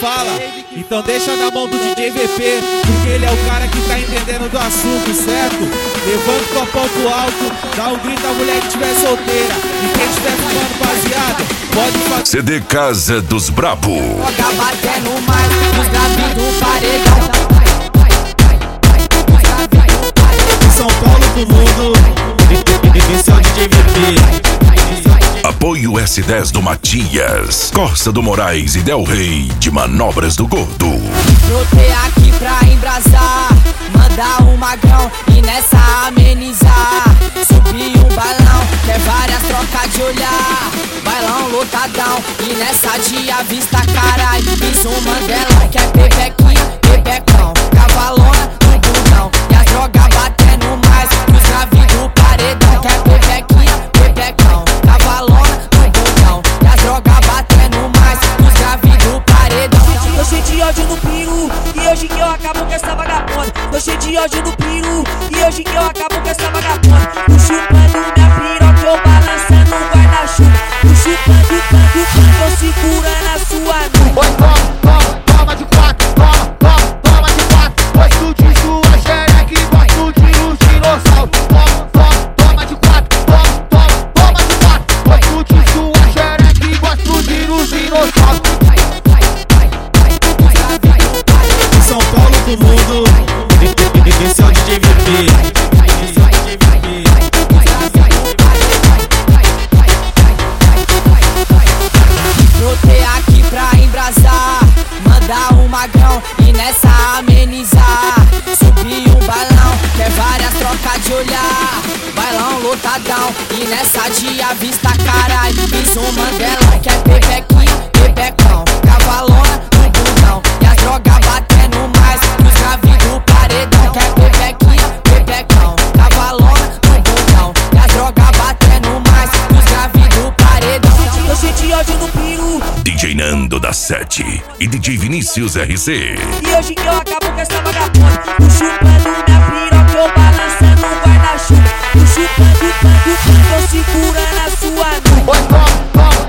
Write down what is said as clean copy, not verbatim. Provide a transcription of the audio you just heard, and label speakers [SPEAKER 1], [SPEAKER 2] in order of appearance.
[SPEAKER 1] fala. Então deixa na mão do DJ VP, porque ele é o cara que tá entendendo do assunto, certo? Levanta o copão pro alto, dá um grito à mulher que estiver solteira. E quem estiver fumando baseado, pode fazer.
[SPEAKER 2] CD Casa dos Brabo.
[SPEAKER 3] Joga batendo mais, os graves do paredão.
[SPEAKER 1] São Paulo do mundo, esse é o DJ VP.
[SPEAKER 2] Apoio S10 do Matias, Corsa do Moraes e Del Rey de Manobras do Gordo.
[SPEAKER 3] Brotei aqui pra embrasar, mandar um magrão e nessa amenizar. Subi um bailão, quer várias trocas de olhar. Bailão lotadão e nessa de avista caralho. Fiz um Mandela, quer pepequinha, pepecão. Cavalona no bundão e as drogas batendo mais que os graves do paredão. Quer pepequinha, pepecão. Cavalona no bundão e as drogas batendo mais que os graves do paredão.
[SPEAKER 4] Tô cheio de ódio no peru e hoje que eu acabo com essa vagabunda. Tô cheio de ódio no peru e hoje que eu acabo com essa vagabunda. Tô chupando minha piroca, eu balançando o guarda-chuva. Tô chupando, tô segurando a sua nuca.
[SPEAKER 5] Oi, toma de quatro, toma de quatro. Oi, tu de sua xereca e gosto de uns dinossauros. Toma de quatro, toma de quatro. Oi, tu de sua xereca e gosto de uns dinossauros.
[SPEAKER 1] São Paulo do mundo, esse é o DJ VP.
[SPEAKER 3] Brotei aqui pra embrasar, mandar um magrão e nessa amenizar. Subi um bailão, quer várias trocas de olhar. Bailão lotadão e nessa de avista caralho. Fiz um Mandela, quer pepequinha, pepecão. Cavalona no bundão e as drogas batendo mais que os graves do paredão. Quer pepequinha, pepecão. Cavalona no bundão e as drogas batendo mais que os graves do paredão.
[SPEAKER 4] Tô cheio de ódio no peru
[SPEAKER 2] DJ Nando da 7 e DJ Vinícius RC.
[SPEAKER 4] e hoje que eu acabo com essa vagabunda. Tô chupando minha piroca, eu balançando o guarda-chuva. Tô chupando, tô segurando a sua nuca.
[SPEAKER 5] Oi, toma